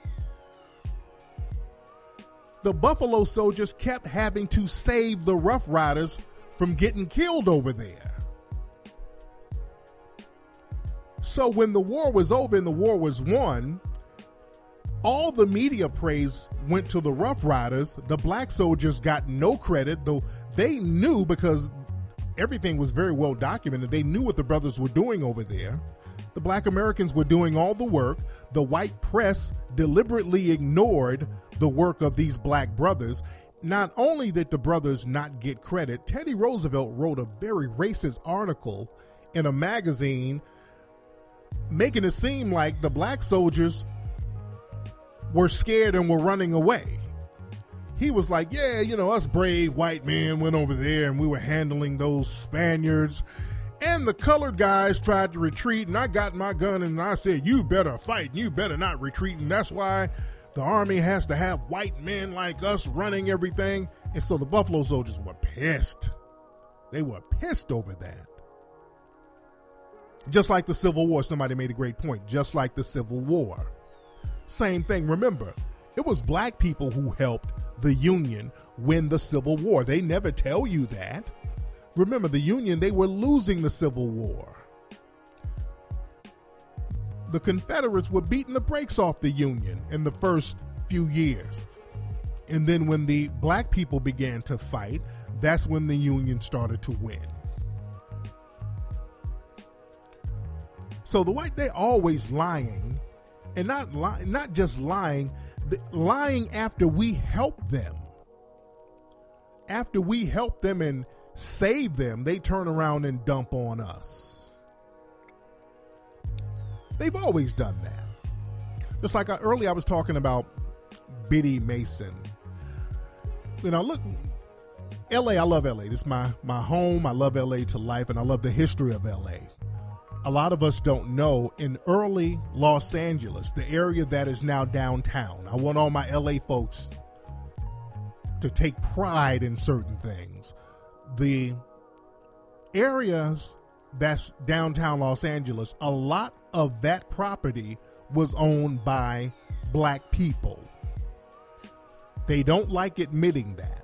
The Buffalo Soldiers kept having to save the Rough Riders from getting killed over there. So when the war was over and the war was won, all the media praise went to the Rough Riders. The black soldiers got no credit, though they knew, because everything was very well documented. They knew what the brothers were doing over there. The black Americans were doing all the work. The white press deliberately ignored the work of these black brothers. Not only did the brothers not get credit, Teddy Roosevelt wrote a very racist article in a magazine making it seem like the black soldiers were scared and were running away. He was like, yeah, you know, us brave white men went over there and we were handling those Spaniards, and the colored guys tried to retreat, and I got my gun and I said, you better fight and you better not retreat, and that's why the army has to have white men like us running everything. And so the Buffalo Soldiers were pissed. They were pissed over that. Just like the Civil War, somebody made a great point. Just like the Civil War. Same thing. Remember, it was black people who helped the Union win the Civil War. They never tell you that. Remember, the Union, they were losing the Civil War. The Confederates were beating the brakes off the Union in the first few years. And then when the black people began to fight, that's when the Union started to win. So the white, they're always lying, and not li- not just lying, lying after we help them. After we help them and save them, they turn around and dump on us. They've always done that. Just like I, earlier I was talking about Biddy Mason. You know, look, L A, I love L A. This is my, my home. I love L A to life, and I love the history of L A. A lot of us don't know, in early Los Angeles, the area that is now downtown, I want all my L A folks to take pride in certain things. The areas that's downtown Los Angeles, a lot of that property was owned by black people. They don't like admitting that.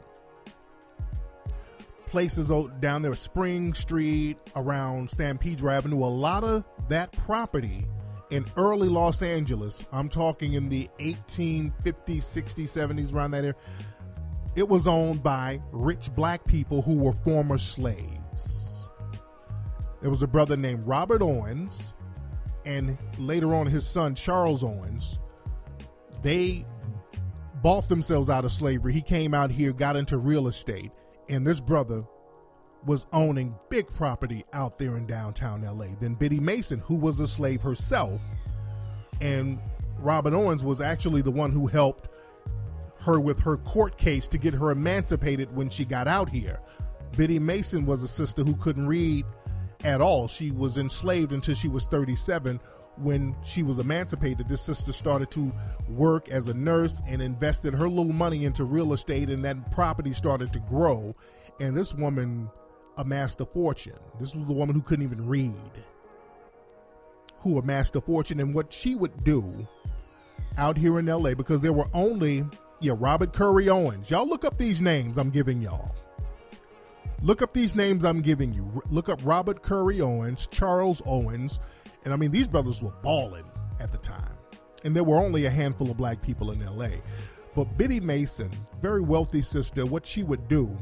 Places down there, Spring Street, around San Pedro Avenue, a lot of that property in early Los Angeles, I'm talking in the eighteen fifties, sixties, seventies, around that area, it was owned by rich black people who were former slaves. There was a brother named Robert Owens, and later on his son Charles Owens. They bought themselves out of slavery. He came out here, got into real estate, and this brother was owning big property out there in downtown L A. Then Biddy Mason, who was a slave herself, and Robert Owens was actually the one who helped her with her court case to get her emancipated when she got out here. Biddy Mason was a sister who couldn't read at all. She was enslaved until she was thirty-seven. When she was emancipated, this sister started to work as a nurse and invested her little money into real estate, and that property started to grow. And this woman amassed a fortune. This was the woman who couldn't even read. who amassed a fortune, and what she would do out here in L A, because there were only, yeah, Robert Curry Owens. Y'all look up these names I'm giving y'all. Look up these names I'm giving you. Look up Robert Curry Owens, Charles Owens, and I mean, these brothers were balling at the time. And there were only a handful of black people in L A. But Biddy Mason, very wealthy sister, what she would do,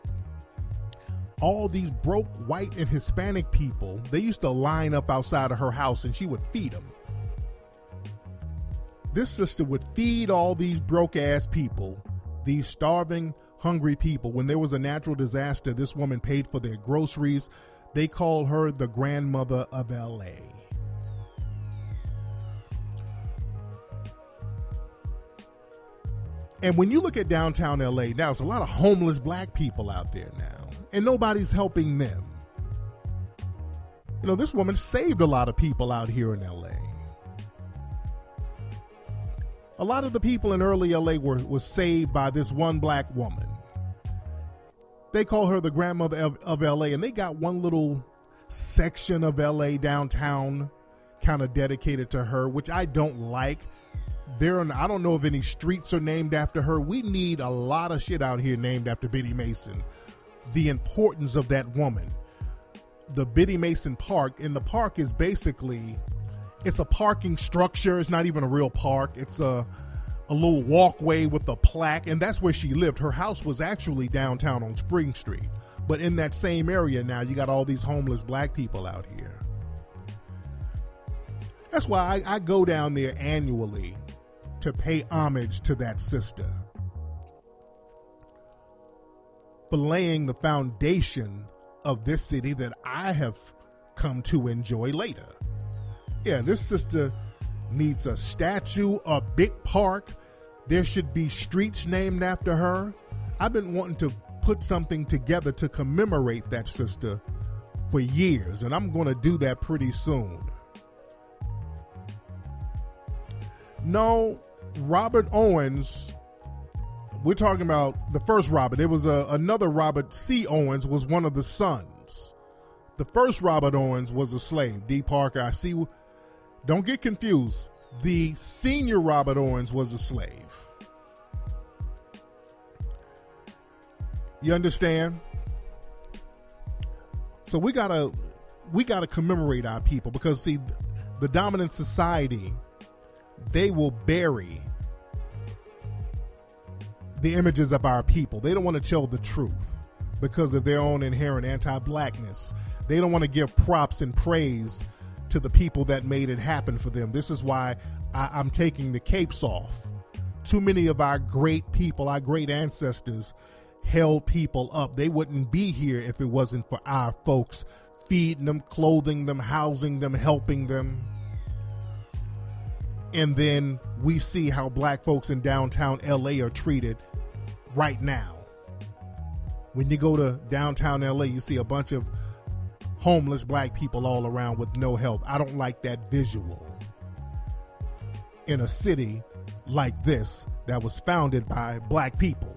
all these broke white and Hispanic people, they used to line up outside of her house and she would feed them. This sister would feed all these broke ass people, these starving, hungry people. When there was a natural disaster, this woman paid for their groceries. They called her the grandmother of L A. And when you look at downtown L A, now there's a lot of homeless black people out there now, and nobody's helping them. You know, this woman saved a lot of people out here in L A. A lot of the people in early L A were, were saved by this one black woman. They call her the grandmother of, of L A, and they got one little section of L A downtown kind of dedicated to her, which I don't like. There, I don't know if any streets are named after her. We need a lot of shit out here named after Biddy Mason. The importance of that woman. The Biddy Mason Park, and the park is basically, it's a parking structure. It's not even a real park. It's a, a little walkway with a plaque, and that's where she lived. Her house was actually downtown on Spring Street. But in that same area now, you got all these homeless black people out here. That's why I, I go down there annually to pay homage to that sister for laying the foundation of this city that I have come to enjoy later. Yeah, this sister needs a statue, a big park. There should be streets named after her. I've been wanting to put something together to commemorate that sister for years, and I'm going to do that pretty soon. No, Robert Owens, we're talking about the first Robert. There was a, another Robert C. Owens was one of the sons. The first Robert Owens was a slave. D. Parker, I see. Don't get confused. The senior Robert Owens was a slave. You understand? So we gotta we gotta commemorate our people, because see, the dominant society, they will bury the images of our people. They don't want to tell the truth because of their own inherent anti-blackness. They don't want to give props and praise to the people that made it happen for them. This is why I, I'm taking the capes off. Too many of our great people, our great ancestors, held people up. They wouldn't be here if it wasn't for our folks feeding them, clothing them, housing them, helping them. And then we see how black folks in downtown L A are treated right now. When you go to downtown L A, you see a bunch of homeless black people all around with no help. I don't like that visual in a city like this that was founded by black people.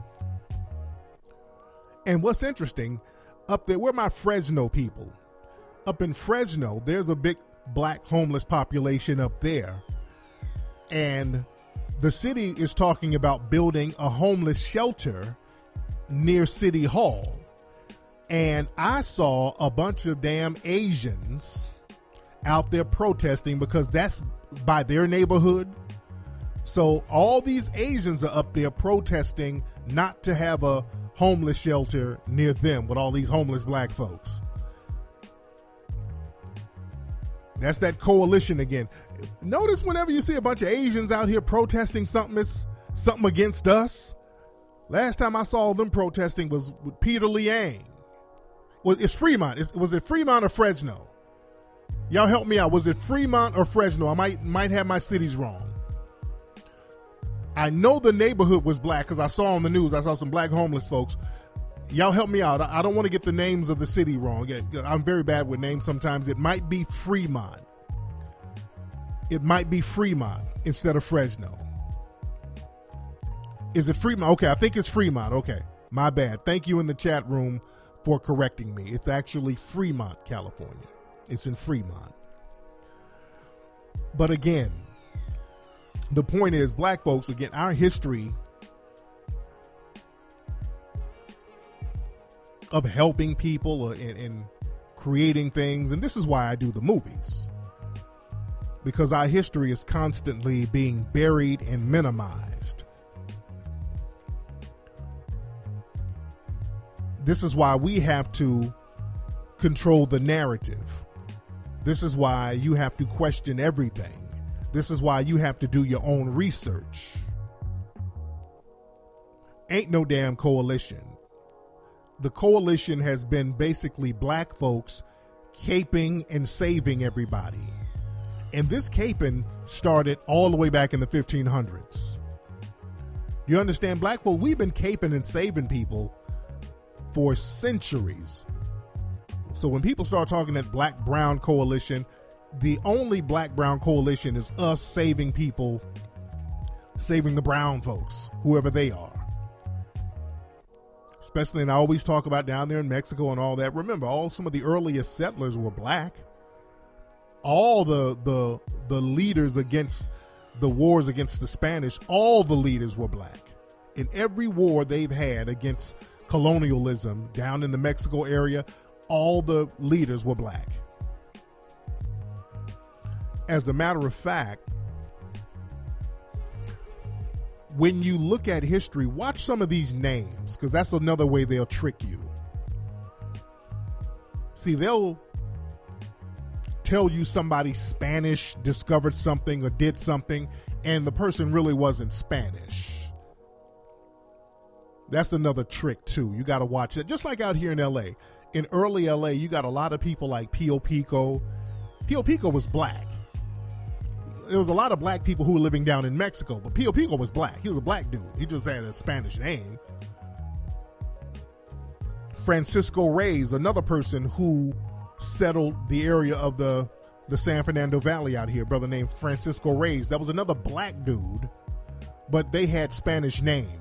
And what's interesting, up there, where my Fresno people, up in Fresno, there's a big black homeless population up there. And the city is talking about building a homeless shelter near City Hall. And I saw a bunch of damn Asians out there protesting because that's by their neighborhood. So all these Asians are up there protesting not to have a homeless shelter near them with all these homeless black folks. That's that coalition again. Notice whenever you see a bunch of Asians out here protesting something, it's something against us. Last time I saw them protesting was with Peter Liang. Was it's Fremont? Is, was it Fremont or Fresno? Y'all help me out. Was it Fremont or Fresno? I might might have my cities wrong. I know the neighborhood was black because I saw on the news. I saw some black homeless folks. Y'all help me out. I don't want to get the names of the city wrong. I'm very bad with names sometimes. It might be Fremont. It might be Fremont instead of Fresno. Is it Fremont? Okay, I think it's Fremont. Okay, my bad. Thank you in the chat room for correcting me. It's actually Fremont, California. It's in Fremont. But again, the point is, black folks, again, our history of helping people and, and creating things, and this is why I do the movies, because our history is constantly being buried and minimized. This is why we have to control the narrative. This is why you have to question everything. This is why you have to do your own research. Ain't no damn coalition. The coalition has been basically black folks caping and saving everybody. And this caping started all the way back in the fifteen hundreds. You understand, black folk, we've been caping and saving people for centuries. So when people start talking that black-brown coalition, the only black-brown coalition is us saving people, saving the brown folks, whoever they are. Especially, and I always talk about down there in Mexico and all that. Remember, all some of the earliest settlers were black. All the the the leaders against the wars against the Spanish, all the leaders were black. In every war they've had against colonialism down in the Mexico area, all the leaders were black. As a matter of fact, when you look at history, watch some of these names, because that's another way they'll trick you. See, they'll tell you somebody Spanish discovered something or did something, and the person really wasn't Spanish. That's another trick, too. You got to watch that. Just like out here in L A. In early L A, you got a lot of people like Pio Pico. Pio Pico was black. There was a lot of black people who were living down in Mexico, but Pio Pico was black. He was a black dude. He just had a Spanish name. Francisco Reyes, another person who settled the area of the, the San Fernando Valley out here, a brother named Francisco Reyes. That was another black dude, but they had Spanish names.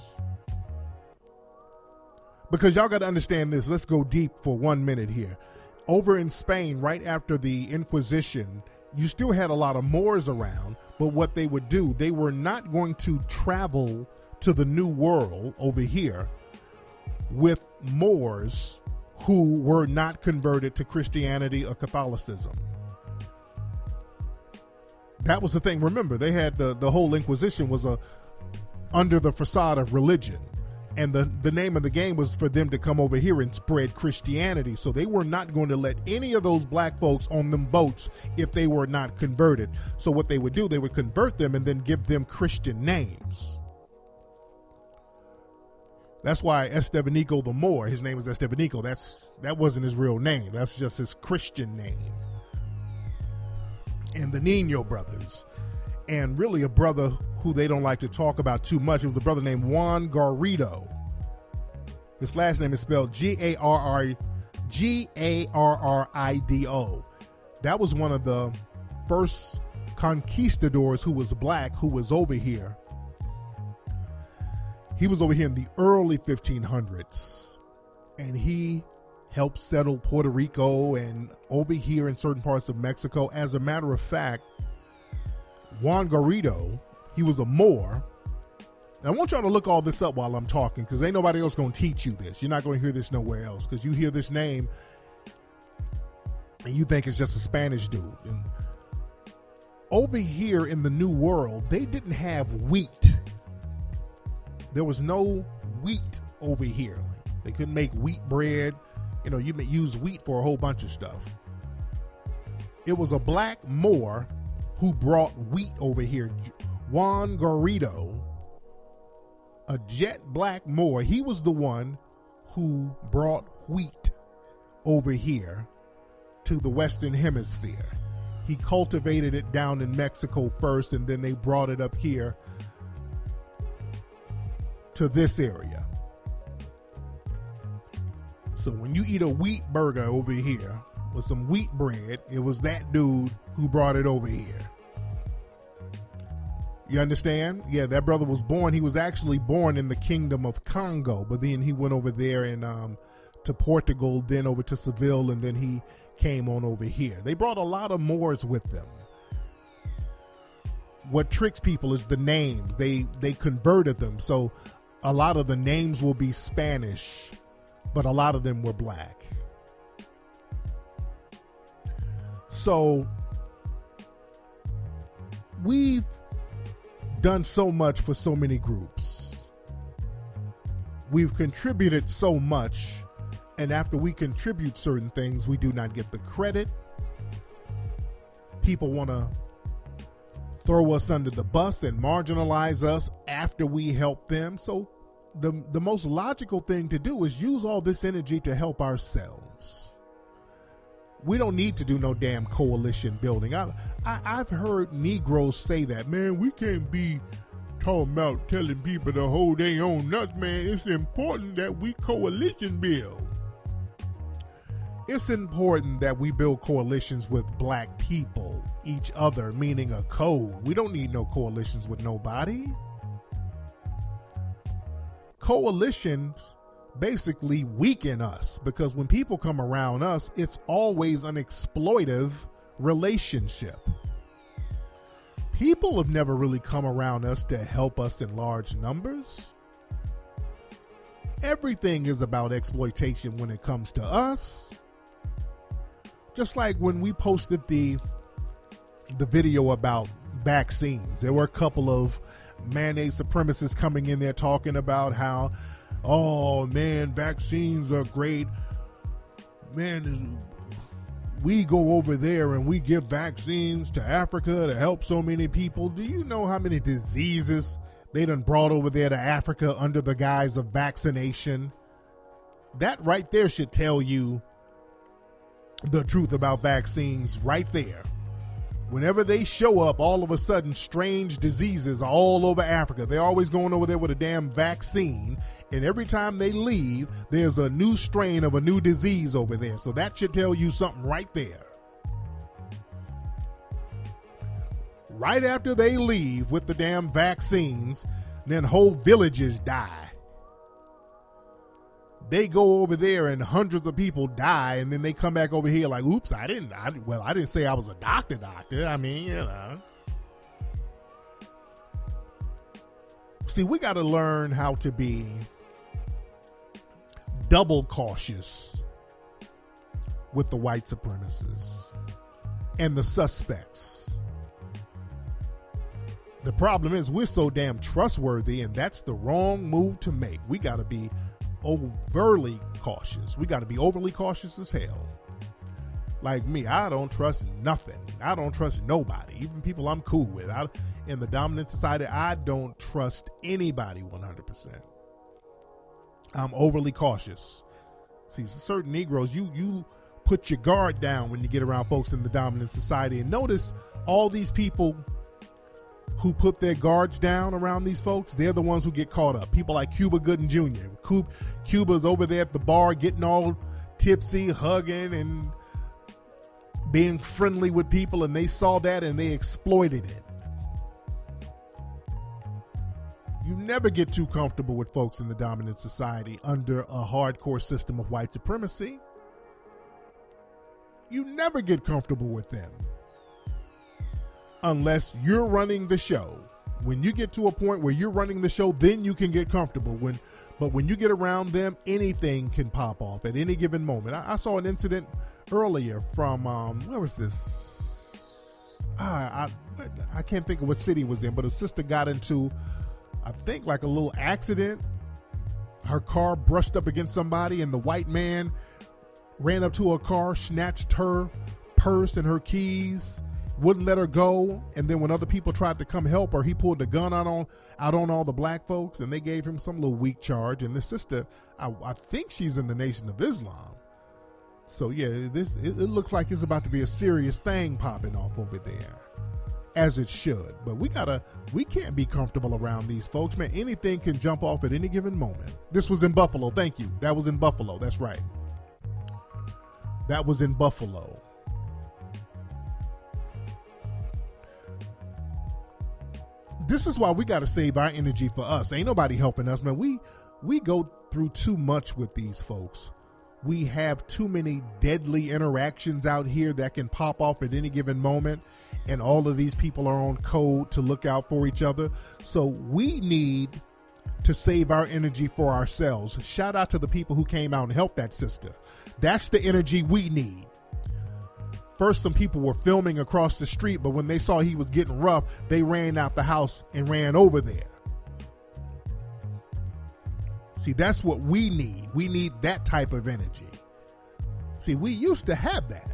Because y'all got to understand this. Let's go deep for one minute here. Over in Spain, right after the Inquisition, you still had a lot of Moors around, but what they would do, they were not going to travel to the New World over here with Moors who were not converted to Christianity or Catholicism. That was the thing. Remember, they had the, the whole Inquisition was a under the facade of religion. And the, the name of the game was for them to come over here and spread Christianity. So they were not going to let any of those black folks on them boats if they were not converted. So what they would do, they would convert them and then give them Christian names. That's why Estevanico the Moor, his name is Estevanico. That's, that wasn't his real name. That's just his Christian name. And the Nino brothers. And really a brother who they don't like to talk about too much. It was a brother named Juan Garrido. His last name is spelled G A R R G A R R I D O. That was one of the first conquistadors who was black, who was over here. He was over here in the early fifteen hundreds, and he helped settle Puerto Rico and over here in certain parts of Mexico. As a matter of fact, Juan Garrido, he was a Moor. I want y'all to look all this up while I'm talking, because ain't nobody else going to teach you this. You're not going to hear this nowhere else, because you hear this name and you think it's just a Spanish dude. And over here in the New World, they didn't have wheat. There was no wheat over here. They couldn't make wheat bread. You know, you may use wheat for a whole bunch of stuff. It was a black Moor who brought wheat over here. Juan Garrido, a jet black Moor, he was the one who brought wheat over here to the Western Hemisphere. He cultivated it down in Mexico first, and then they brought it up here to this area. So when you eat a wheat burger over here with some wheat bread, it was that dude who brought it over here. You understand? Yeah, that brother was born. He was actually born in the Kingdom of Congo, but then he went over there and um, to Portugal, then over to Seville, and then he came on over here. They brought a lot of Moors with them. what tricks people is the names. They they converted them. So a lot of the names will be Spanish, but a lot of them were black. So we've done so much for so many groups. We've contributed so much, and after we contribute certain things, we do not get the credit. People want to throw us under the bus and marginalize us after we help them. So the the most logical thing to do is use all this energy to help ourselves. We don't need to do no damn coalition building. I, I, I've heard Negroes say that, man, we can't be talking about telling people to hold their own nuts, man. It's important that we coalition build. It's important that we build coalitions with black people, each other, meaning a code. We don't need no coalitions with nobody. Coalitions basically weaken us because when people come around us, it's always an exploitive relationship. People have never really come around us to help us in large numbers. Everything is about exploitation when it comes to us. Just like when we posted the the video about vaccines, there were a couple of mayonnaise supremacists coming in there talking about how, oh man, vaccines are great. Man, we go over there and we give vaccines to Africa to help so many people. Do you know how many diseases they done brought over there to Africa under the guise of vaccination? That right there should tell you the truth about vaccines right there. Whenever they show up, all of a sudden, strange diseases are all over Africa. They're always going over there with a damn vaccine. And every time they leave, there's a new strain of a new disease over there. So that should tell you something right there. Right after they leave with the damn vaccines, then whole villages die. They go over there and hundreds of people die, and then they come back over here like, oops, I didn't, I, well, I didn't say I was a doctor doctor. I mean, you know. See, we got to learn how to be double cautious with the white supremacists and the suspects. The problem is we're so damn trustworthy, and that's the wrong move to make. We got to be overly cautious. We got to be overly cautious as hell. Like me, I don't trust nothing. I don't trust nobody, even people I'm cool with. I, in the dominant society, I don't trust anybody one hundred percent. I'm overly cautious. See, certain Negroes, you you put your guard down when you get around folks in the dominant society. And notice all these people who put their guards down around these folks, they're the ones who get caught up. People like Cuba Gooding Junior Cuba's over there at the bar getting all tipsy, hugging and being friendly with people, and they saw that and they exploited it. You never get too comfortable with folks in the dominant society under a hardcore system of white supremacy. You never get comfortable with them. Unless you're running the show. When you get to a point where you're running the show, then you can get comfortable. When, but when you get around them, anything can pop off at any given moment. I, I saw an incident earlier from, um, where was this? Ah, I, I can't think of what city it was in, but a sister got into, I think, like a little accident. Her car brushed up against somebody, and the white man ran up to her car, snatched her purse and her keys, wouldn't let her go, and then when other people tried to come help her, he pulled the gun out on out on all the black folks, and they gave him some little weak charge. And the sister, I, I think she's in the Nation of Islam. So yeah, this it, it looks like it's about to be a serious thing popping off over there, as it should. But we gotta, we can't be comfortable around these folks, man. Anything can jump off at any given moment. This was in Buffalo. Thank you. That was in Buffalo. That's right. That was in Buffalo. This is why we got to save our energy for us. Ain't nobody helping us, man. We we go through too much with these folks we have too many deadly interactions out here that can pop off at any given moment, and all of these people are on code to look out for each other. So we need to save our energy for ourselves. Shout out to the people who came out and helped that sister. That's the energy we need. First, some people were filming across the street, but when they saw he was getting rough, they ran out the house and ran over there. See, that's what we need. We need that type of energy. See, we used to have that.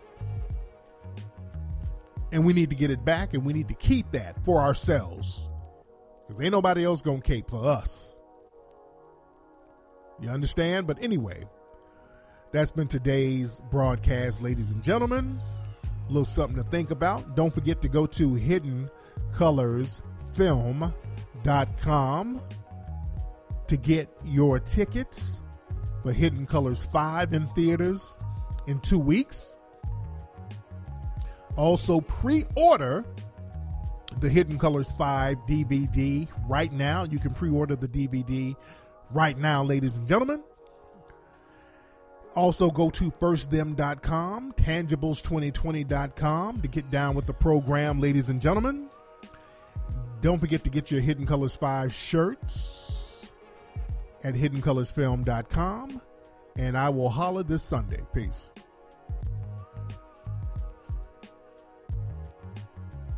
And we need to get it back, and we need to keep that for ourselves. Because ain't nobody else going to cape for us. You understand? But anyway, that's been today's broadcast, ladies and gentlemen. A little something to think about. Don't forget to go to hidden colors film dot com to get your tickets for Hidden Colors five in theaters in two weeks. Also, pre-order the Hidden Colors five D V D right now. You can pre-order the D V D right now, ladies and gentlemen. Also, go to first them dot com, tangibles twenty twenty dot com to get down with the program, ladies and gentlemen. Don't forget to get your Hidden Colors five shirts at hidden colors film dot com. And I will holler this Sunday. Peace.